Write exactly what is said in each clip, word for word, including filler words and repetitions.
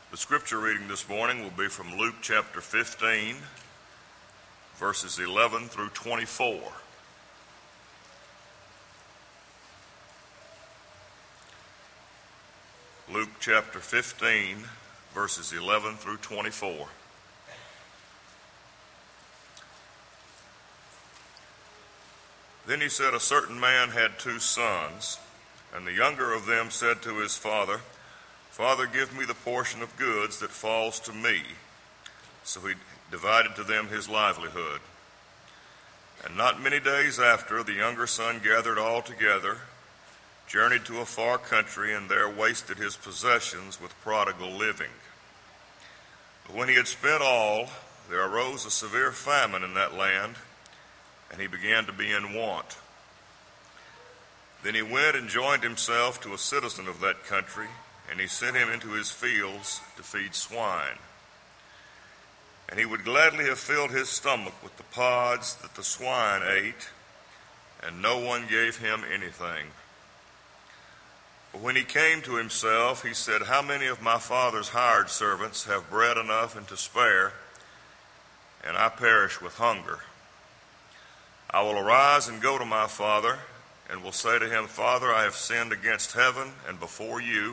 The scripture reading this morning will be from Luke chapter fifteen, verses eleven through twenty-four. Luke chapter fifteen, verses eleven through twenty-four. Then he said, a certain man had two sons, and the younger of them said to his father, Father, give me the portion of goods that falls to me. So he divided to them his livelihood. And not many days after, the younger son gathered all together, journeyed to a far country, and there wasted his possessions with prodigal living. But when he had spent all, there arose a severe famine in that land, and he began to be in want. Then he went and joined himself to a citizen of that country, and he sent him into his fields to feed swine. And he would gladly have filled his stomach with the pods that the swine ate, and no one gave him anything. But when he came to himself, he said, How many of my father's hired servants have bread enough and to spare, and I perish with hunger? I will arise and go to my father, and will say to him, Father, I have sinned against heaven and before you,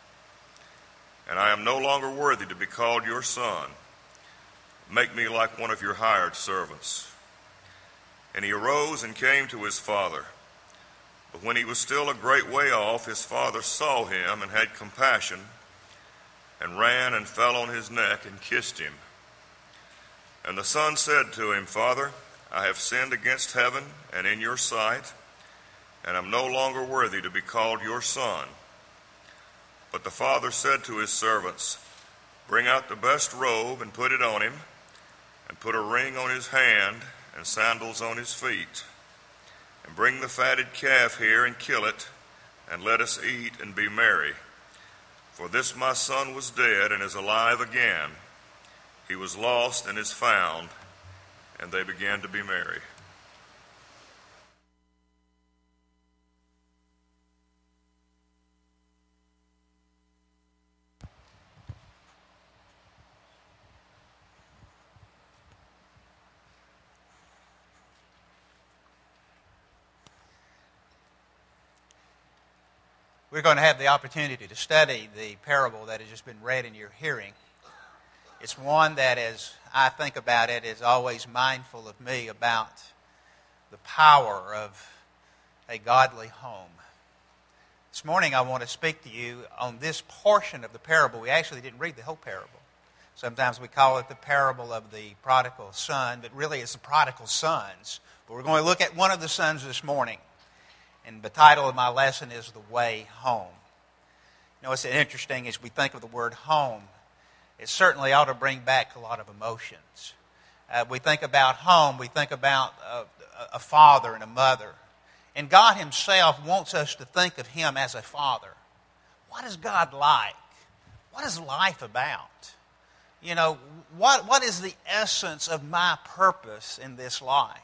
and I am no longer worthy to be called your son. Make me like one of your hired servants. And he arose and came to his father. But when he was still a great way off, his father saw him and had compassion, and ran and fell on his neck and kissed him. And the son said to him, Father, I have sinned against heaven and in your sight, and am no longer worthy to be called your son. But the father said to his servants, Bring out the best robe and put it on him, and put a ring on his hand and sandals on his feet. And bring the fatted calf here and kill it, and let us eat and be merry. For this my son was dead and is alive again. He was lost and is found. And they began to be merry. We're going to have the opportunity to study the parable that has just been read in your hearing. It's one that, as I think about it, is always mindful of me about the power of a godly home. This morning I want to speak to you on this portion of the parable. We actually didn't read the whole parable. Sometimes we call it the parable of the prodigal son, but really it's the prodigal sons. But we're going to look at one of the sons this morning. And the title of my lesson is The Way Home. You know, it's interesting as we think of the word home, it certainly ought to bring back a lot of emotions. Uh, we think about home, we think about a, a father and a mother. And God Himself wants us to think of Him as a father. What is God like? What is life about? You know, what what is the essence of my purpose in this life?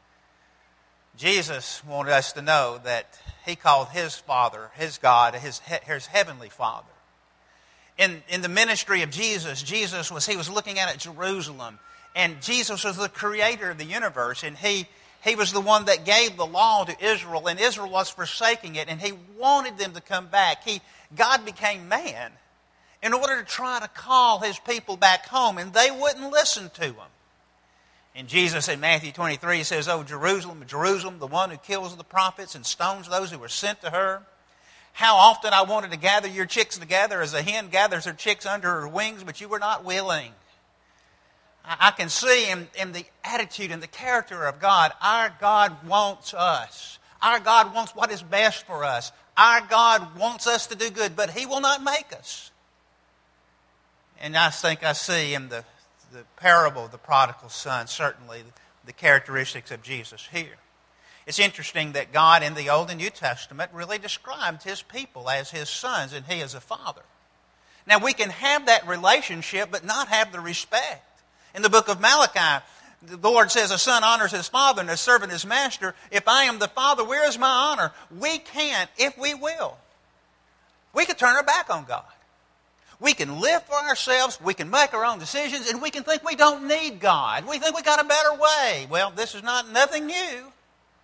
Jesus wanted us to know that He called His Father, His God, His, His Heavenly Father. In, in the ministry of Jesus, Jesus was, He was looking out at Jerusalem, and Jesus was the creator of the universe, and He, he was the one that gave the law to Israel, and Israel was forsaking it, and He wanted them to come back. He, God became man in order to try to call His people back home, and they wouldn't listen to Him. And Jesus in Matthew twenty-three says, Oh, Jerusalem, Jerusalem, the one who kills the prophets and stones those who were sent to her. How often I wanted to gather your chicks together as a hen gathers her chicks under her wings, but you were not willing. I can see in, in the attitude and the character of God, our God wants us. Our God wants what is best for us. Our God wants us to do good, but He will not make us. And I think I see in the the parable of the prodigal son, certainly the characteristics of Jesus here. It's interesting that God in the Old and New Testament really described His people as His sons and He as a father. Now we can have that relationship but not have the respect. In the book of Malachi, the Lord says a son honors his father and a servant his master. If I am the father, where is my honor? We can't if we will. We could turn our back on God. We can live for ourselves, we can make our own decisions, and we can think we don't need God. We think we got a better way. Well, this is not nothing new.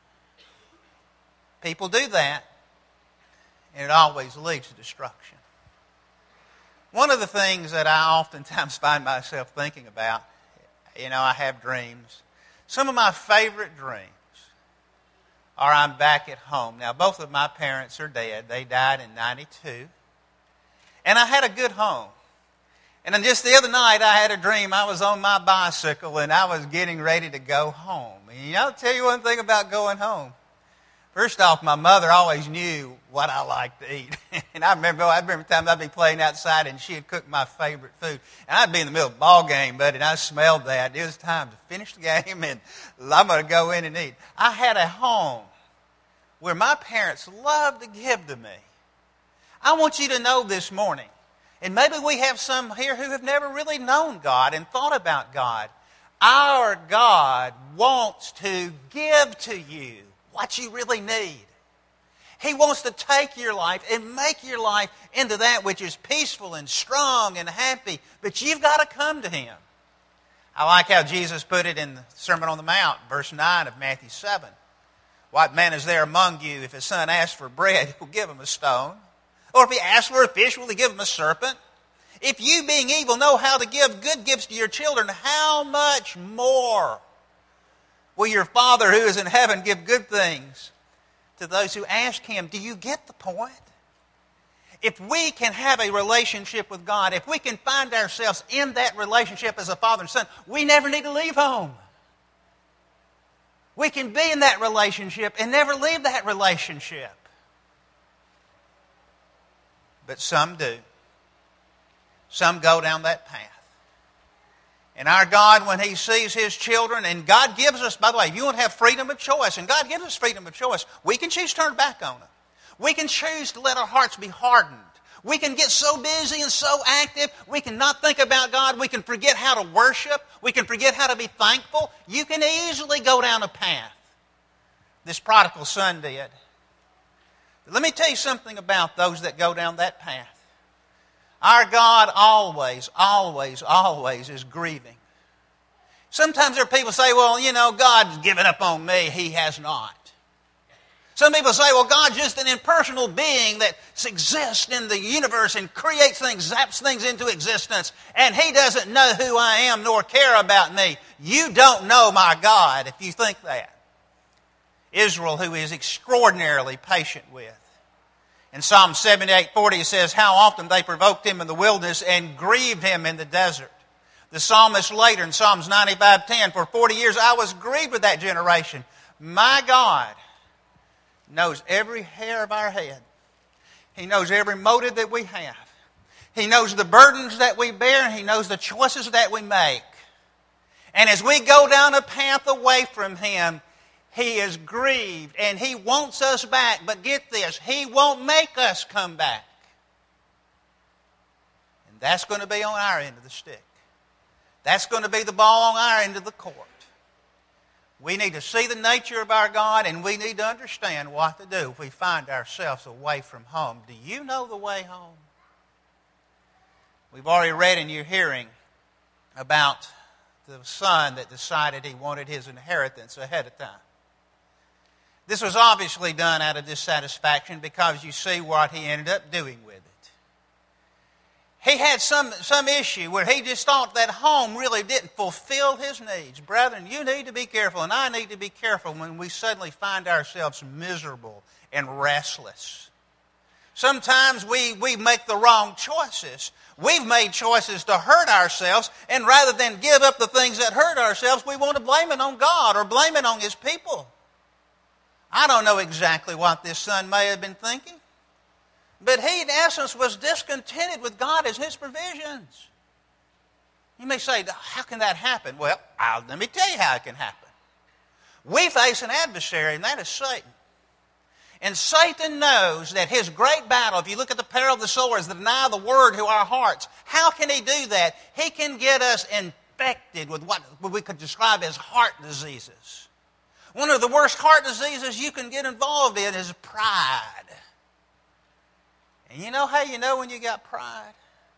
People do that, and it always leads to destruction. One of the things that I oftentimes find myself thinking about, you know, I have dreams. Some of my favorite dreams are I'm back at home. Now, both of my parents are dead. They died in ninety-two. And I had a good home. And then just the other night, I had a dream. I was on my bicycle, and I was getting ready to go home. And you know, I'll tell you one thing about going home. First off, my mother always knew what I liked to eat. And I remember, I remember times I'd be playing outside, and she had cooked my favorite food. And I'd be in the middle of a ball game, buddy, and I smelled that. It was time to finish the game, and I'm going to go in and eat. I had a home where my parents loved to give to me. I want you to know this morning, and maybe we have some here who have never really known God and thought about God. Our God wants to give to you what you really need. He wants to take your life and make your life into that which is peaceful and strong and happy, but you've got to come to Him. I like how Jesus put it in the Sermon on the Mount, verse nine of Matthew seven. What man is there among you, if his son asks for bread, he'll give him a stone? Or if he asks for a fish, will he give him a serpent? If you, being evil, know how to give good gifts to your children, how much more will your Father who is in heaven give good things to those who ask Him? Do you get the point? If we can have a relationship with God, if we can find ourselves in that relationship as a father and son, we never need to leave home. We can be in that relationship and never leave that relationship. But some do. Some go down that path. And our God, when He sees His children, and God gives us, by the way, if you want to have freedom of choice, and God gives us freedom of choice, we can choose to turn back on Him. We can choose to let our hearts be hardened. We can get so busy and so active, we can not think about God. We can forget how to worship. We can forget how to be thankful. You can easily go down a path. This prodigal son did. But let me tell you something about those that go down that path. Our God always, always, always is grieving. Sometimes there are people who say, well, you know, God's given up on me. He has not. Some people say, well, God's just an impersonal being that exists in the universe and creates things, zaps things into existence, and He doesn't know who I am nor care about me. You don't know my God if you think that. Israel, who is extraordinarily patient with. In Psalm seventy-eight forty, it says, how often they provoked Him in the wilderness and grieved Him in the desert. The psalmist later in Psalms ninety-five ten, for forty years I was grieved with that generation. My God knows every hair of our head. He knows every motive that we have. He knows the burdens that we bear, and He knows the choices that we make. And as we go down a path away from Him, He is grieved, and He wants us back. But get this, He won't make us come back. And that's going to be on our end of the stick. That's going to be the ball on our end of the court. We need to see the nature of our God, and we need to understand what to do if we find ourselves away from home. Do you know the way home? We've already read in your hearing about the son that decided he wanted his inheritance ahead of time. This was obviously done out of dissatisfaction because you see what he ended up doing with it. He had some, some issue where he just thought that home really didn't fulfill his needs. Brethren, you need to be careful, and I need to be careful when we suddenly find ourselves miserable and restless. Sometimes we, we make the wrong choices. We've made choices to hurt ourselves, and rather than give up the things that hurt ourselves, we want to blame it on God or blame it on His people. I don't know exactly what this son may have been thinking, but he, in essence, was discontented with God as His provisions. You may say, how can that happen? Well, I'll, let me tell you how it can happen. We face an adversary, and that is Satan. And Satan knows that his great battle, if you look at the peril of the soul, is to deny the Word to our hearts. How can he do that? He can get us infected with what we could describe as heart diseases. One of the worst heart diseases you can get involved in is pride. And you know how you know when you got pride?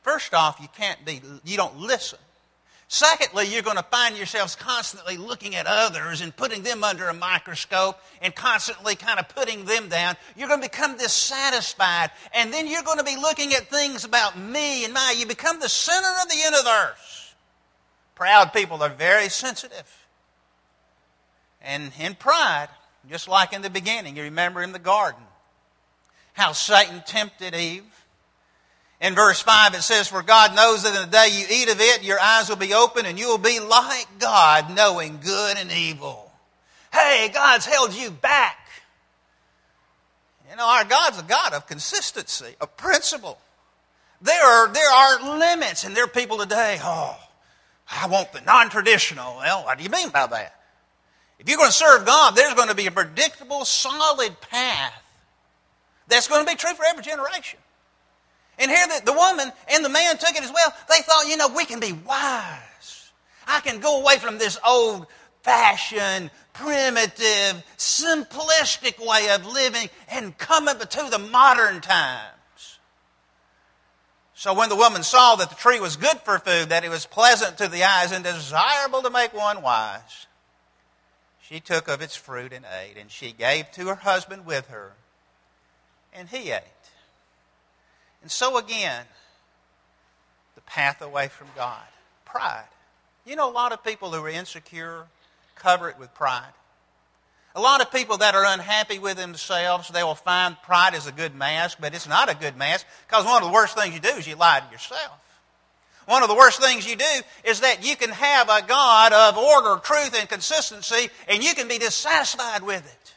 First off, you can't be, you don't listen. Secondly, you're going to find yourselves constantly looking at others and putting them under a microscope and constantly kind of putting them down. You're going to become dissatisfied, and then you're going to be looking at things about me and my. You become the center of the universe. Proud people are very sensitive. And in pride, just like in the beginning, you remember in the garden, how Satan tempted Eve. In verse five it says, "For God knows that in the day you eat of it, your eyes will be open and you will be like God, knowing good and evil." Hey, God's held you back. You know, our God's a God of consistency, of principle. There are, there are limits, and there are people today, oh, I want the non-traditional. Well, what do you mean by that? If you're going to serve God, there's going to be a predictable, solid path. That's going to be true for every generation. And here the, the woman and the man took it as well. They thought, you know, we can be wise. I can go away from this old-fashioned, primitive, simplistic way of living and come up to the modern times. So when the woman saw that the tree was good for food, that it was pleasant to the eyes and desirable to make one wise, she took of its fruit and ate, and she gave to her husband with her, and he ate. And so again, the path away from God. Pride. You know, a lot of people who are insecure cover it with pride. A lot of people that are unhappy with themselves, they will find pride is a good mask, but it's not a good mask, because one of the worst things you do is you lie to yourself. One of the worst things you do is that you can have a God of order, truth, and consistency, and you can be dissatisfied with it.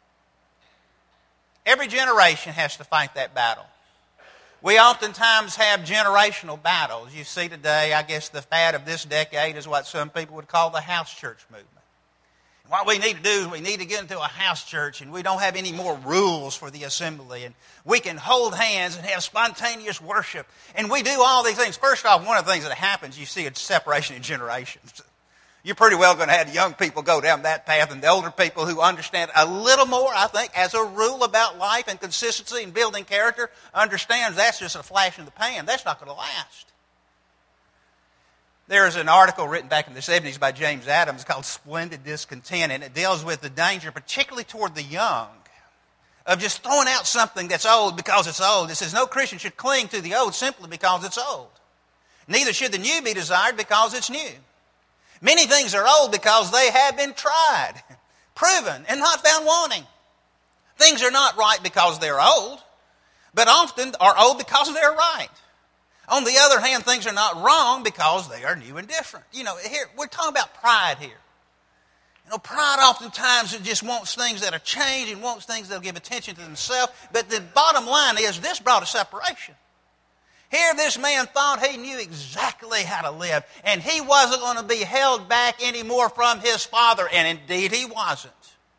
Every generation has to fight that battle. We oftentimes have generational battles. You see today, I guess the fad of this decade is what some people would call the house church movement. What we need to do is we need to get into a house church, and we don't have any more rules for the assembly, and we can hold hands and have spontaneous worship, and we do all these things. First off, one of the things that happens, you see a separation in generations. You're pretty well going to have young people go down that path, and the older people who understand a little more, I think, as a rule about life and consistency and building character, understands that's just a flash in the pan. That's not going to last. There is an article written back in the seventies by James Adams called Splendid Discontent, and it deals with the danger, particularly toward the young, of just throwing out something that's old because it's old. It says no Christian should cling to the old simply because it's old. Neither should the new be desired because it's new. Many things are old because they have been tried, proven, and not found wanting. Things are not right because they're old, but often are old because they're right. On the other hand, things are not wrong because they are new and different. You know, here we're talking about pride here. You know, pride oftentimes it just wants things that are changed and wants things that will give attention to themselves. But the bottom line is this brought a separation. Here this man thought he knew exactly how to live, and he wasn't going to be held back anymore from his father, and indeed he wasn't.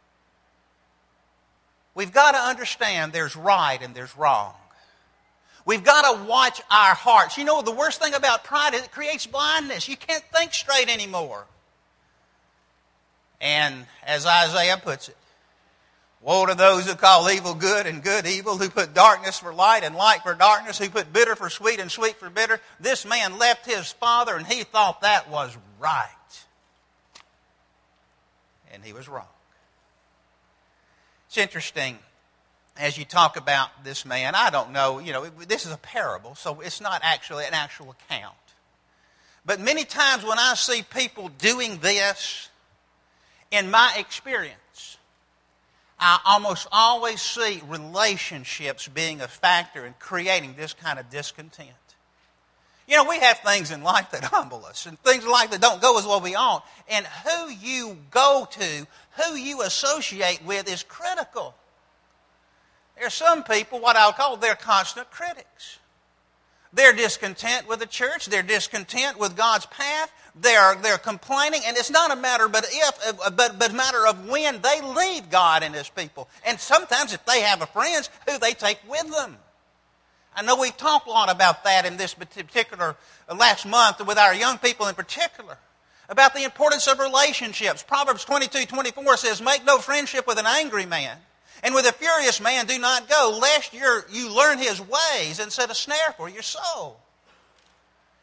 We've got to understand there's right and there's wrong. We've got to watch our hearts. You know, the worst thing about pride is it creates blindness. You can't think straight anymore. And as Isaiah puts it, woe to those who call evil good and good evil, who put darkness for light and light for darkness, who put bitter for sweet and sweet for bitter. This man left his father and he thought that was right. And he was wrong. It's interesting as you talk about this man. I don't know, you know, this is a parable, so it's not actually an actual account. But many times when I see people doing this, in my experience, I almost always see relationships being a factor in creating this kind of discontent. You know, we have things in life that humble us and things in life that don't go as well we ought. And who you go to, who you associate with is critical. There are some people, what I'll call, they're constant critics. They're discontent with the church. They're discontent with God's path. They're, they're complaining. And it's not a matter but if, but, but a matter of when they leave God and His people. And sometimes if they have a friend, who they take with them. I know we've talked a lot about that in this particular last month with our young people in particular. About the importance of relationships. Proverbs twenty-two twenty-four says, make no friendship with an angry man. And with a furious man do not go, lest you're, you learn his ways and set a snare for your soul.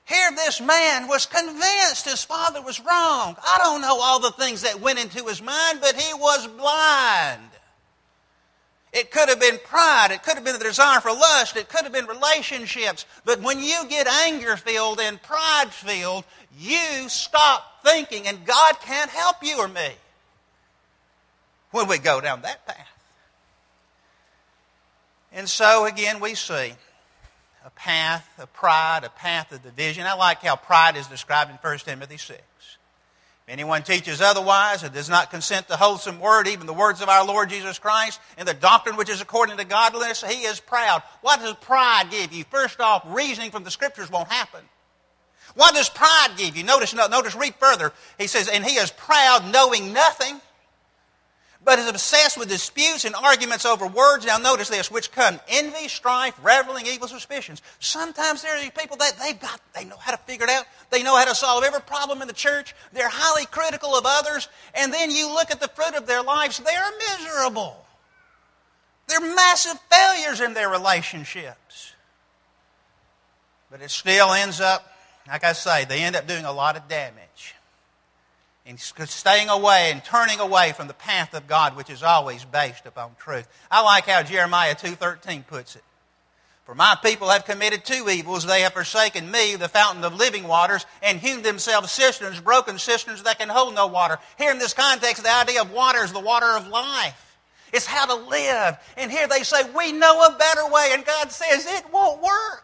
Here this man was convinced his father was wrong. I don't know all the things that went into his mind, but he was blind. It could have been pride. It could have been the desire for lust. It could have been relationships. But when you get anger-filled and pride-filled, you stop thinking, and God can't help you or me when we go down that path. And so, again, we see a path of pride, a path of division. I like how pride is described in First Timothy six. If anyone teaches otherwise and does not consent to wholesome word, even the words of our Lord Jesus Christ, and the doctrine which is according to godliness, he is proud. What does pride give you? First off, reasoning from the Scriptures won't happen. What does pride give you? Notice, notice, read further. He says, and he is proud, knowing nothing, but is obsessed with disputes and arguments over words. Now notice this, which come envy, strife, reveling, evil suspicions. Sometimes there are these people that they've got, they know how to figure it out. They know how to solve every problem in the church. They're highly critical of others. And then you look at the fruit of their lives, they're miserable. They're massive failures in their relationships. But it still ends up, like I say, they end up doing a lot of damage. And staying away and turning away from the path of God, which is always based upon truth. I like how Jeremiah two thirteen puts it. For my people have committed two evils. They have forsaken me, the fountain of living waters, and hewn themselves cisterns, broken cisterns that can hold no water. Here in this context, the idea of water is the water of life. It's how to live. And here they say, we know a better way. And God says, it won't work.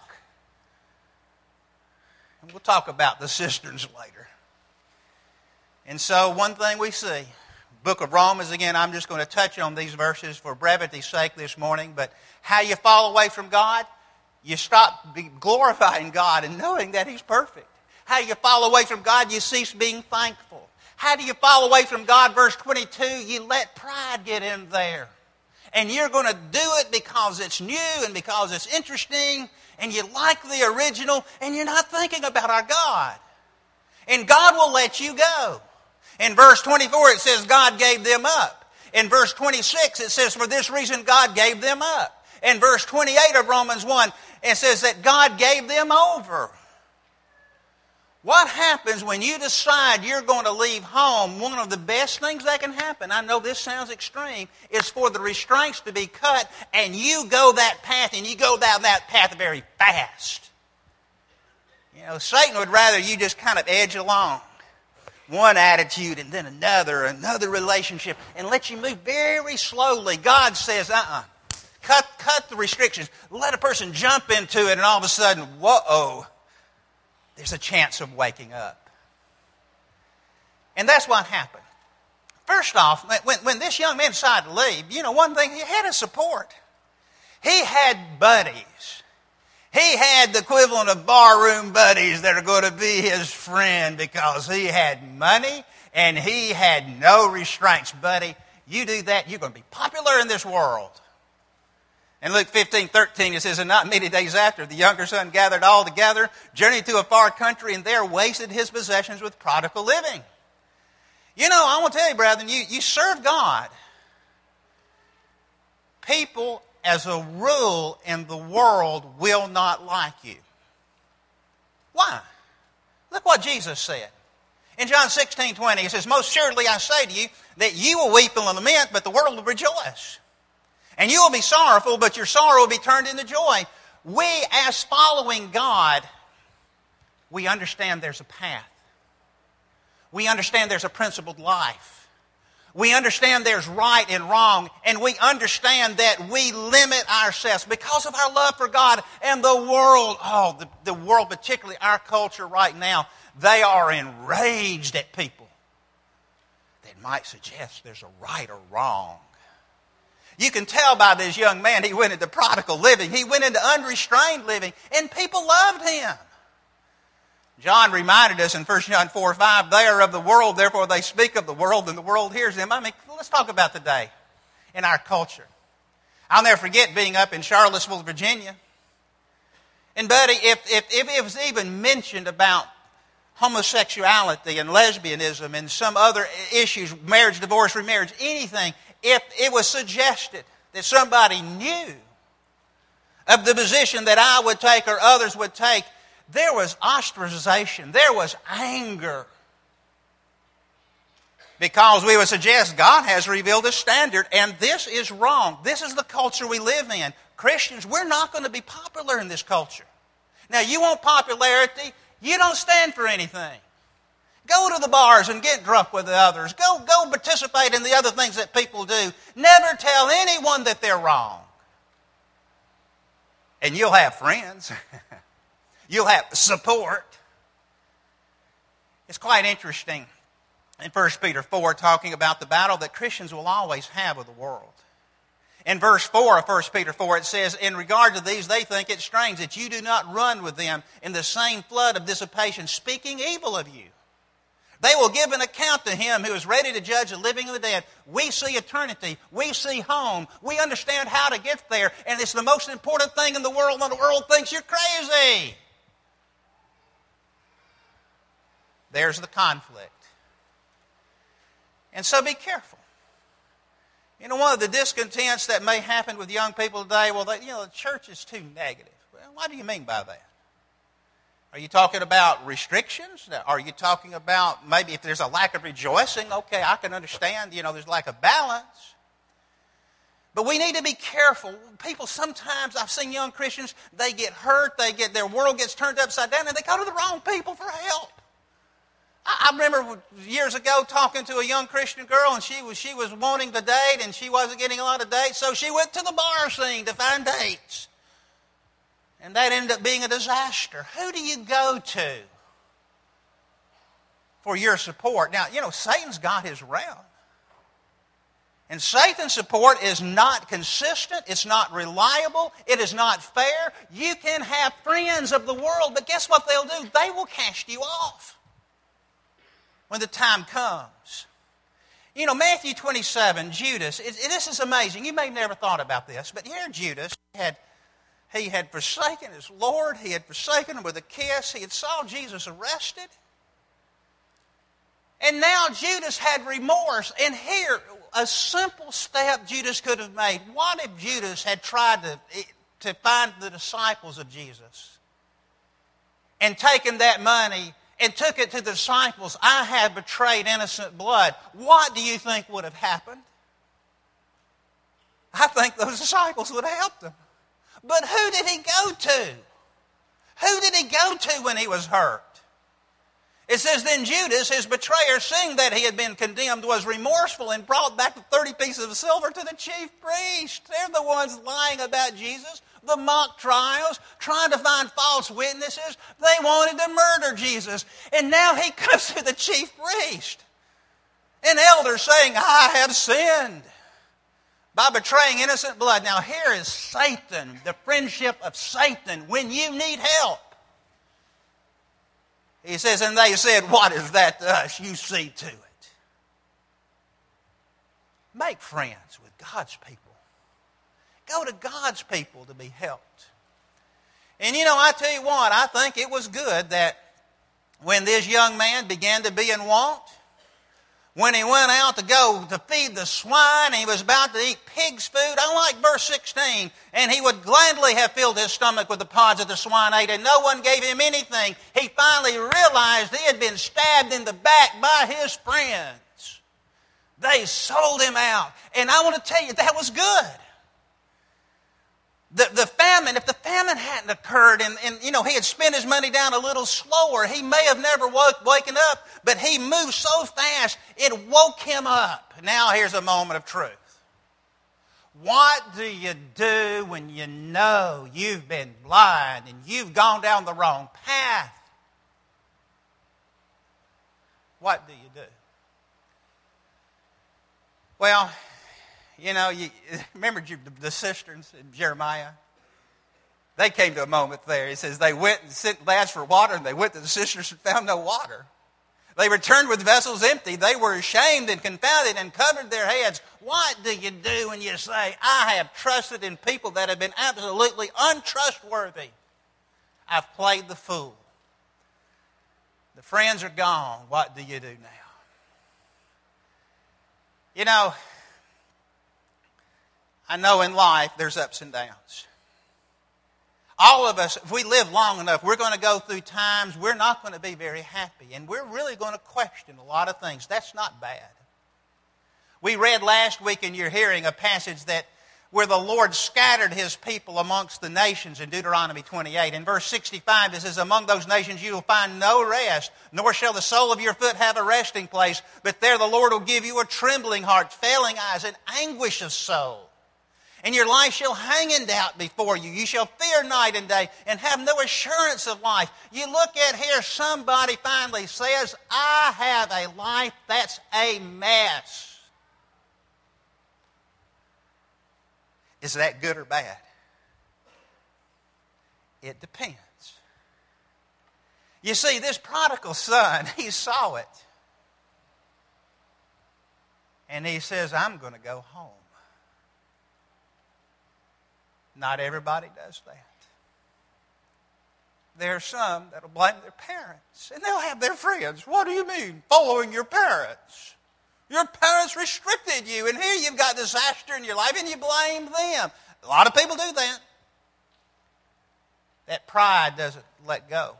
And we'll talk about the cisterns later. And so one thing we see, book of Romans, again, I'm just going to touch on these verses for brevity's sake this morning, but how you fall away from God, you stop glorifying God and knowing that He's perfect. How you fall away from God, you cease being thankful. How do you fall away from God? Verse twenty-two, you let pride get in there. And you're going to do it because it's new and because it's interesting and you like the original and you're not thinking about our God. And God will let you go. In verse twenty-four, it says God gave them up. In verse twenty-six, it says for this reason God gave them up. In verse twenty-eight of Romans one, it says that God gave them over. What happens when you decide you're going to leave home? One of the best things that can happen, I know this sounds extreme, is for the restraints to be cut and you go that path and you go down that path very fast. You know, Satan would rather you just kind of edge along. One attitude and then another, another relationship, and let you move very slowly. God says, uh-uh, cut, cut the restrictions. Let a person jump into it, and all of a sudden, whoa, there's a chance of waking up. And that's what happened. First off, when, when this young man decided to leave, you know, one thing, he had a support. He had buddies. He had the equivalent of barroom buddies that are going to be his friend because he had money and he had no restraints. Buddy, you do that, you're going to be popular in this world. In Luke fifteen thirteen, it says, and not many days after, the younger son gathered all together, journeyed to a far country, and there wasted his possessions with prodigal living. You know, I want to tell you, brethren, you, you serve God. People, as a rule in the world, will not like you. Why? Look what Jesus said. In John sixteen twenty, he says, most surely I say to you that you will weep and lament, but the world will rejoice. And you will be sorrowful, but your sorrow will be turned into joy. We, as following God, we understand there's a path. We understand there's a principled life. We understand there's right and wrong, and we understand that we limit ourselves because of our love for God and the world. Oh, the, the world, particularly our culture right now, they are enraged at people that might suggest there's a right or wrong. You can tell by this young man, he went into prodigal living. He went into unrestrained living, and people loved him. John reminded us in First John four five, they are of the world, therefore they speak of the world, and the world hears them. I mean, let's talk about today in our culture. I'll never forget being up in Charlottesville, Virginia. And buddy, if, if, if it was even mentioned about homosexuality and lesbianism and some other issues, marriage, divorce, remarriage, anything, if it was suggested that somebody knew of the position that I would take or others would take, there was ostracization, there was anger. Because we would suggest God has revealed a standard, and this is wrong. This is the culture we live in. Christians, we're not going to be popular in this culture. Now, you want popularity, you don't stand for anything. Go to the bars and get drunk with the others. Go, go participate in the other things that people do. Never tell anyone that they're wrong. And you'll have friends. You'll have support. It's quite interesting in First Peter four talking about the battle that Christians will always have with the world. In verse four of First Peter four, it says, in regard to these, they think it strange that you do not run with them in the same flood of dissipation, speaking evil of you. They will give an account to him who is ready to judge the living and the dead. We see eternity. We see home. We understand how to get there. And it's the most important thing in the world, and the world thinks you're crazy. There's the conflict. And so be careful. You know, one of the discontents that may happen with young people today, well, they, you know, the church is too negative. Well, what do you mean by that? Are you talking about restrictions? Are you talking about maybe if there's a lack of rejoicing? Okay, I can understand, you know, there's lack of balance. But we need to be careful. People sometimes, I've seen young Christians, they get hurt, they get their world gets turned upside down, and they go to the wrong people for help. I, I remember years ago talking to a young Christian girl, and she was she was wanting to date, and she wasn't getting a lot of dates, so she went to the bar scene to find dates. And that ended up being a disaster. Who do you go to for your support? Now, you know, Satan's got his realm. And Satan's support is not consistent. It's not reliable. It is not fair. You can have friends of the world, but guess what they'll do? They will cast you off when the time comes. You know, Matthew twenty-seven, Judas, it, it, this is amazing. You may have never thought about this, but here Judas had... He had forsaken his Lord. He had forsaken him with a kiss. He had saw Jesus arrested. And now Judas had remorse. And here, a simple step Judas could have made. What if Judas had tried to, to find the disciples of Jesus and taken that money and took it to the disciples? I have betrayed innocent blood. What do you think would have happened? I think those disciples would have helped him. But who did he go to? Who did he go to when he was hurt? It says, then Judas, his betrayer, seeing that he had been condemned, was remorseful and brought back the thirty pieces of silver to the chief priest. They're the ones lying about Jesus, the mock trials, trying to find false witnesses. They wanted to murder Jesus. And now he comes to the chief priest, an elder, saying, I have sinned by betraying innocent blood. Now here is Satan, the friendship of Satan when you need help. He says, and they said, what is that to us? You see to it. Make friends with God's people. Go to God's people to be helped. And you know, I tell you what, I think it was good that when this young man began to be in want, when he went out to go to feed the swine, he was about to eat pig's food. I like verse sixteen. And he would gladly have filled his stomach with the pods that the swine ate, and no one gave him anything. He finally realized he had been stabbed in the back by his friends. They sold him out. And I want to tell you, that was good. The, the famine, if the famine hadn't occurred and, and, you know, he had spent his money down a little slower, he may have never woke, waken up, but he moved so fast, it woke him up. Now here's a moment of truth. What do you do when you know you've been blind and you've gone down the wrong path? What do you do? Well, you know, you remember the cisterns in Jeremiah? They came to a moment there. He says they went and sent lads for water, and they went to the cisterns and found no water. They returned with vessels empty. They were ashamed and confounded and covered their heads. What do you do when you say, I have trusted in people that have been absolutely untrustworthy? I've played the fool. The friends are gone. What do you do now? You know, I know in life there's ups and downs. All of us, if we live long enough, we're going to go through times we're not going to be very happy. And we're really going to question a lot of things. That's not bad. We read last week in your hearing a passage that where the Lord scattered His people amongst the nations in Deuteronomy twenty-eight. In verse sixty-five it says, among those nations you will find no rest, nor shall the sole of your foot have a resting place. But there the Lord will give you a trembling heart, failing eyes, and anguish of soul. And your life shall hang in doubt before you. You shall fear night and day and have no assurance of life. You look at here, somebody finally says, I have a life that's a mess. Is that good or bad? It depends. You see, this prodigal son, he saw it. And he says, I'm going to go home. Not everybody does that. There are some that will blame their parents. And they'll have their friends. What do you mean, following your parents? Your parents restricted you, and here you've got disaster in your life, and you blame them. A lot of people do that. That pride doesn't let go.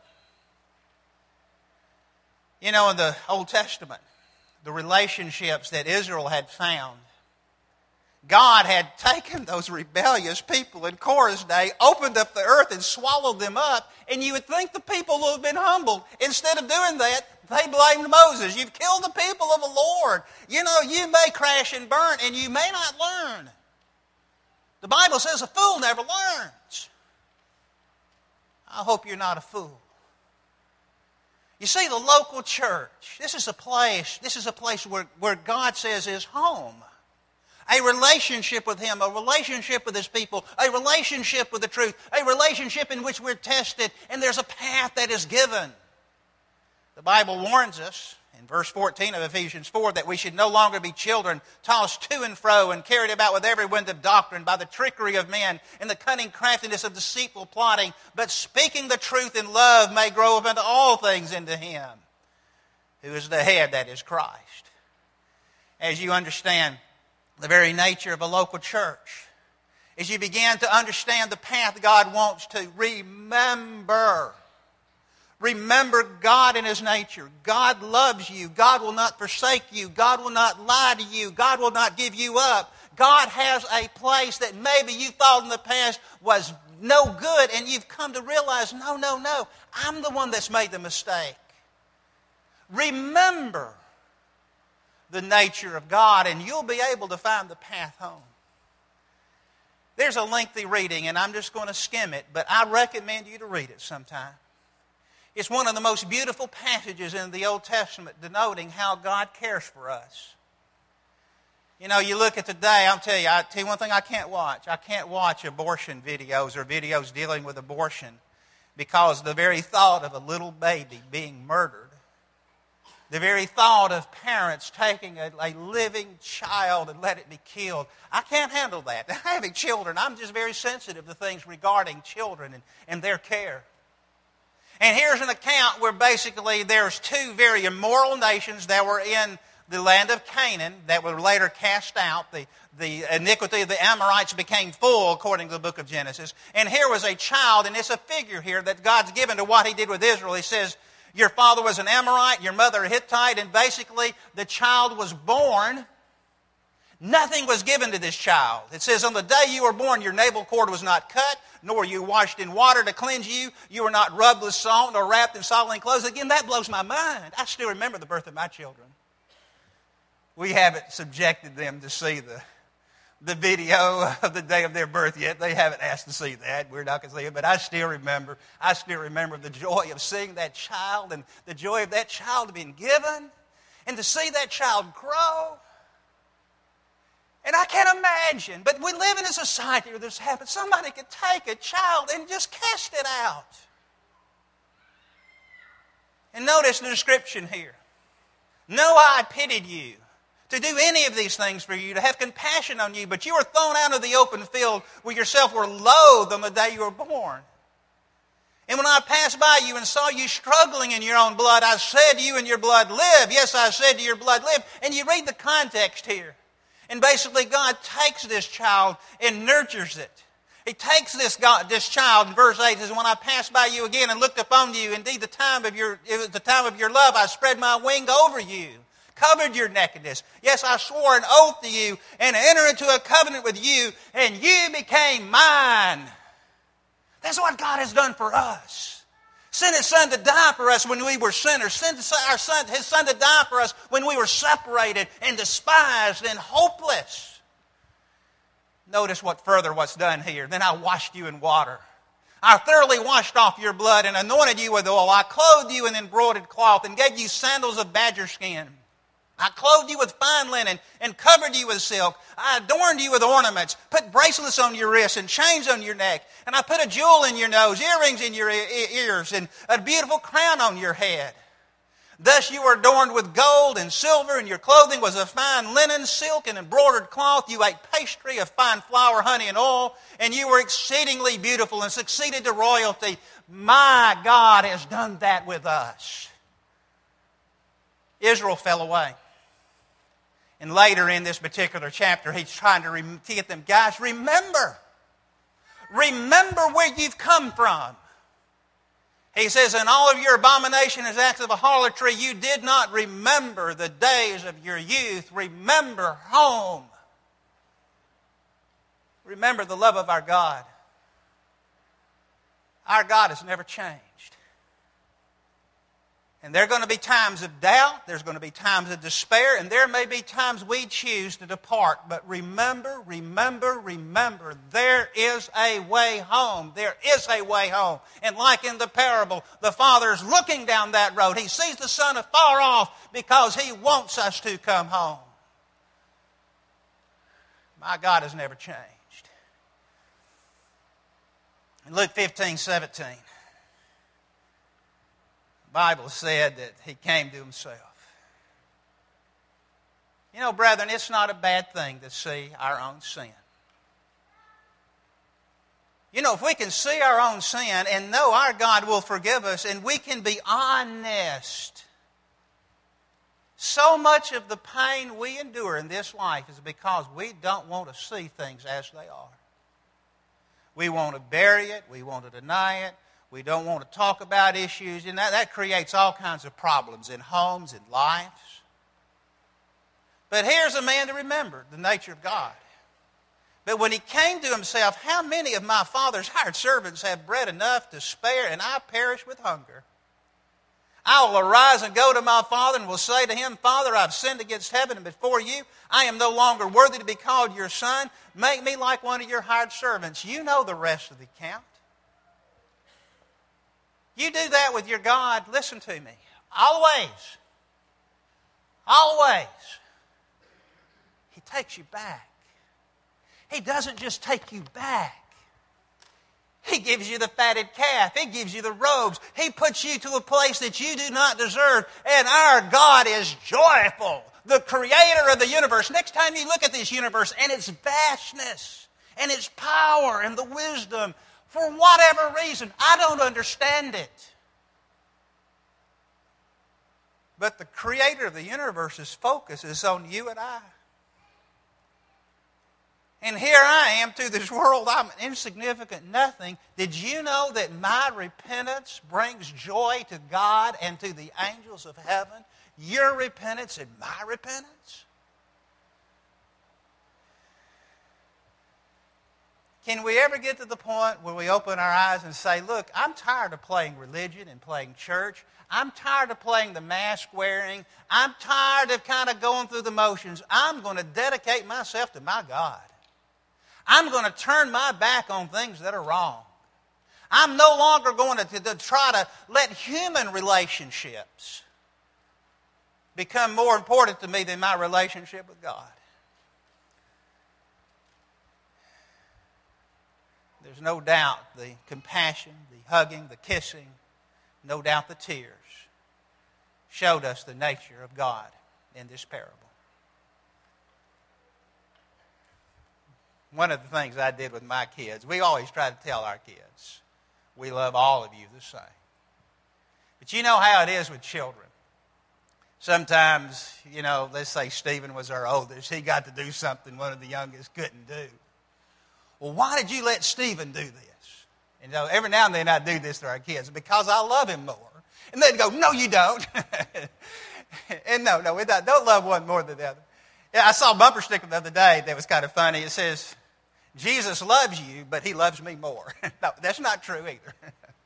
You know, in the Old Testament, the relationships that Israel had found, God had taken those rebellious people in Korah's day, opened up the earth and swallowed them up, and you would think the people would have been humbled. Instead of doing that, they blamed Moses. You've killed the people of the Lord. You know, you may crash and burn, and you may not learn. The Bible says a fool never learns. I hope you're not a fool. You see, the local church, this is a place, this is a place where, where God says is home. A relationship with Him, a relationship with His people, a relationship with the truth, a relationship in which we're tested, and there's a path that is given. The Bible warns us in verse fourteen of Ephesians four that we should no longer be children, tossed to and fro and carried about with every wind of doctrine by the trickery of men and the cunning craftiness of deceitful plotting, but speaking the truth in love may grow up into all things into Him who is the head, that is Christ. As you understand the very nature of a local church, as you begin to understand the path God wants to remember. Remember God in His nature. God loves you. God will not forsake you. God will not lie to you. God will not give you up. God has a place that maybe you thought in the past was no good, and you've come to realize, no, no, no, I'm the one that's made the mistake. Remember the nature of God, and you'll be able to find the path home. There's a lengthy reading, and I'm just going to skim it, but I recommend you to read it sometime. It's one of the most beautiful passages in the Old Testament denoting how God cares for us. You know, you look at today, I'll tell you, I'll tell you one thing I can't watch. I can't watch abortion videos or videos dealing with abortion because the very thought of a little baby being murdered, the very thought of parents taking a, a living child and let it be killed, I can't handle that. Having children, I'm just very sensitive to things regarding children and, and their care. And here's an account where basically there's two very immoral nations that were in the land of Canaan that were later cast out. The, the iniquity of the Amorites became full according to the book of Genesis. And here was a child, and it's a figure here that God's given to what He did with Israel. He says, your father was an Amorite, your mother a Hittite, and basically the child was born. Nothing was given to this child. It says, on the day you were born, your navel cord was not cut, nor were you washed in water to cleanse you. You were not rubbed with salt nor wrapped in swaddling clothes. Again, that blows my mind. I still remember the birth of my children. We haven't subjected them to see the, the video of the day of their birth yet. They haven't asked to see that. We're not going to see it. But I still remember. I still remember the joy of seeing that child and the joy of that child being given and to see that child grow. And I can't imagine, but we live in a society where this happens. Somebody could take a child and just cast it out. And notice the description here. No eye pitied you to do any of these things for you, to have compassion on you, but you were thrown out of the open field where yourself were loathed on the day you were born. And when I passed by you and saw you struggling in your own blood, I said to you in your blood, live. Yes, I said to your blood, live. And you read the context here. And basically God takes this child and nurtures it. He takes this God, this child in verse eight, says, when I passed by you again and looked upon you, indeed the time of your, it was the time of your love, I spread my wing over you, covered your nakedness. Yes, I swore an oath to you and entered into a covenant with you, and you became mine. That's what God has done for us. Sent His Son to die for us when we were sinners. Sent our son, His Son to die for us when we were separated and despised and hopeless. Notice what further what's done here. Then I washed you in water. I thoroughly washed off your blood and anointed you with oil. I clothed you in embroidered cloth and gave you sandals of badger skin. I clothed you with fine linen and covered you with silk. I adorned you with ornaments, put bracelets on your wrists and chains on your neck. And I put a jewel in your nose, earrings in your ears, and a beautiful crown on your head. Thus you were adorned with gold and silver, and your clothing was of fine linen, silk, and embroidered cloth. You ate pastry of fine flour, honey, and oil, and you were exceedingly beautiful and succeeded to royalty. My God has done that with us. Israel fell away. And later in this particular chapter, he's trying to rem- get them, guys, remember. Remember where you've come from. He says, in all of your abomination as acts of harlotry, you did not remember the days of your youth. Remember home. Remember the love of our God. Our God has never changed. And there are going to be times of doubt, there's going to be times of despair, and there may be times we choose to depart. But remember, remember, remember, there is a way home. There is a way home. And like in the parable, the Father is looking down that road. He sees the Son afar off because He wants us to come home. My God has never changed. In Luke fifteen, seventeen, Bible said that He came to Himself. You know, brethren, it's not a bad thing to see our own sin. You know, if we can see our own sin and know our God will forgive us and we can be honest, so much of the pain we endure in this life is because we don't want to see things as they are. We want to bury it. We want to deny it. We don't want to talk about issues, and that, that creates all kinds of problems in homes and lives. But here's a man to remember the nature of God. But when he came to himself, how many of my father's hired servants have bread enough to spare, and I perish with hunger? I will arise and go to my father and will say to him, Father, I've sinned against heaven and before you. I am no longer worthy to be called your son. Make me like one of your hired servants. You know the rest of the account. You do that with your God, listen to me, always, always, He takes you back. He doesn't just take you back. He gives you the fatted calf. He gives you the robes. He puts you to a place that you do not deserve. And our God is joyful, the creator of the universe. Next time you look at this universe and its vastness and its power and the wisdom, for whatever reason, I don't understand it. But the creator of the universe's focus is on you and I. And here I am through this world, I'm insignificant nothing. Did you know that my repentance brings joy to God and to the angels of heaven? Your repentance and my repentance? Can we ever get to the point where we open our eyes and say, look, I'm tired of playing religion and playing church. I'm tired of playing the mask wearing. I'm tired of kind of going through the motions. I'm going to dedicate myself to my God. I'm going to turn my back on things that are wrong. I'm no longer going to, to, to try to let human relationships become more important to me than my relationship with God. There's no doubt the compassion, the hugging, the kissing, no doubt the tears showed us the nature of God in this parable. One of the things I did with my kids, we always try to tell our kids, we love all of you the same. But you know how it is with children. Sometimes, you know, let's say Stephen was our oldest. He got to do something one of the youngest couldn't do. well, why did you let Stephen do this? And you know, every now and then I do this to our kids, because I love him more. And they'd go, no, you don't. And no, no, we don't, don't love one more than the other. Yeah, I saw a bumper sticker the other day that was kind of funny. It says, Jesus loves you, but he loves me more. No, that's not true either.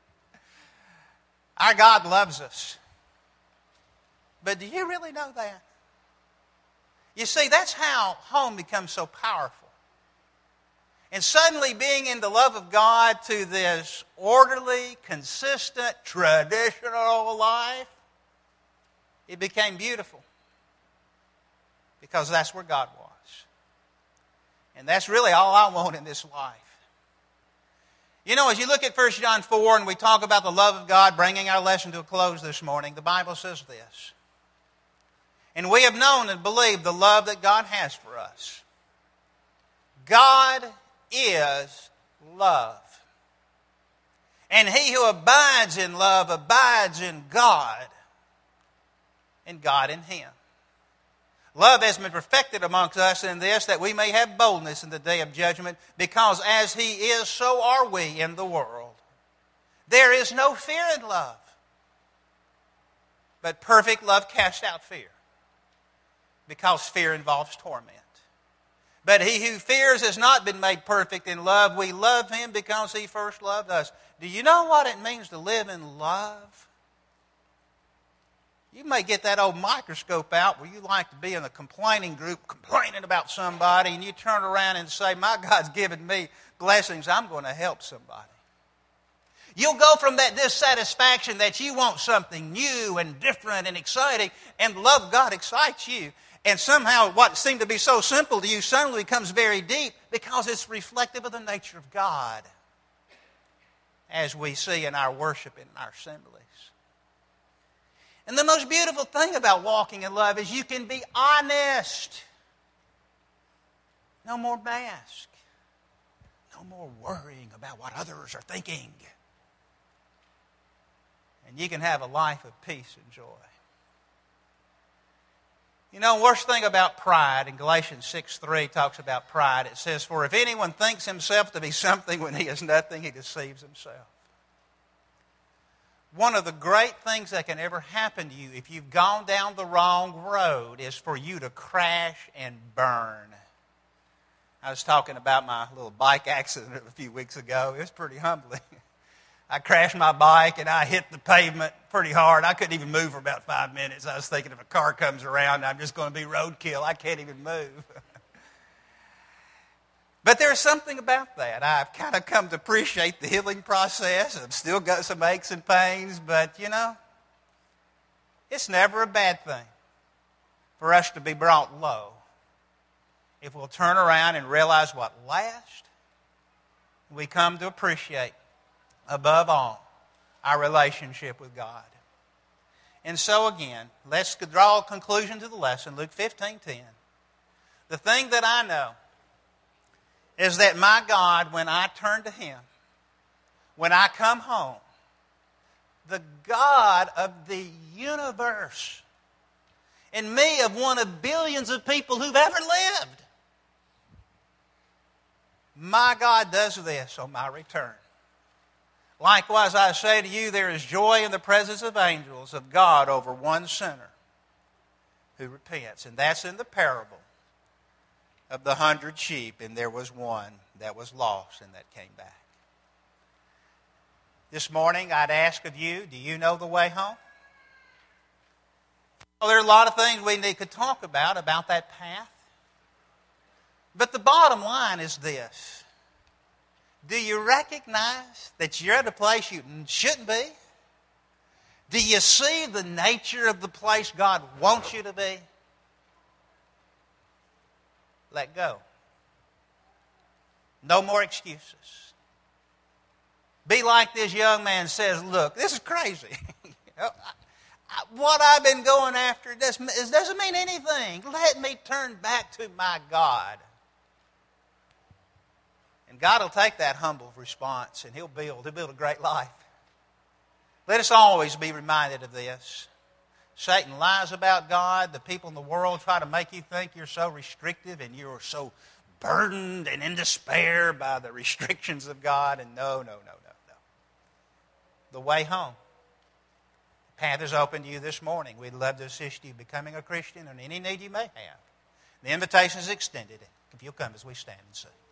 Our God loves us. But do you really know that? You see, that's how home becomes so powerful. And suddenly being in the love of God to this orderly, consistent, traditional life, it became beautiful. Because that's where God was. And that's really all I want in this life. You know, as you look at First John four and we talk about the love of God, bringing our lesson to a close this morning, the Bible says this. And we have known and believed the love that God has for us. God is love. And he who abides in love abides in God, and God in him. Love has been perfected amongst us in this, that we may have boldness in the day of judgment, because as he is, so are we in the world. There is no fear in love, but perfect love casts out fear, because fear involves torment. But he who fears has not been made perfect in love. We love him because he first loved us. Do you know what it means to live in love? You may get that old microscope out where you like to be in a complaining group complaining about somebody, and you turn around and say, my God's given me blessings, I'm going to help somebody. You'll go from that dissatisfaction that you want something new and different and exciting, and the love of God excites you. And somehow what seemed to be so simple to you suddenly becomes very deep, because it's reflective of the nature of God, as we see in our worship in our assemblies. And the most beautiful thing about walking in love is you can be honest. No more mask. No more worrying about what others are thinking. And you can have a life of peace and joy. You know, worst thing about pride, in Galatians six three talks about pride. It says, for if anyone thinks himself to be something when he is nothing, he deceives himself. One of the great things that can ever happen to you if you've gone down the wrong road is for you to crash and burn. I was talking about my little bike accident a few weeks ago. It was pretty humbling. I crashed my bike and I hit the pavement pretty hard. I couldn't even move for about five minutes. I was thinking, if a car comes around, I'm just going to be roadkill. I can't even move. But there's something about that. I've kind of come to appreciate the healing process. I've still got some aches and pains, but, you know, it's never a bad thing for us to be brought low if we'll turn around and realize what last we come to appreciate, above all, our relationship with God. And so again, let's draw a conclusion to the lesson, Luke fifteen ten. The thing that I know is that my God, when I turn to him, when I come home, the God of the universe, and me of one of billions of people who've ever lived, my God does this on my return. Likewise, I say to you, there is joy in the presence of angels of God over one sinner who repents. And that's in the parable of the hundred sheep, and there was one that was lost and that came back. This morning, I'd ask of you, do you know the way home? Well, there are a lot of things we need to talk about, about that path. But the bottom line is this. Do you recognize that you're at a place you shouldn't be? Do you see the nature of the place God wants you to be? Let go. No more excuses. Be like this young man says, look, this is crazy. What I've been going after doesn't mean anything. Let me turn back to my God. And God will take that humble response and he'll build, he'll build a great life. Let us always be reminded of this. Satan lies about God. The people in the world try to make you think you're so restrictive and you're so burdened and in despair by the restrictions of God. And no, no, no, no, no. The way home. The path is open to you this morning. We'd love to assist you becoming a Christian and any need you may have. The invitation is extended if you'll come as we stand and sing.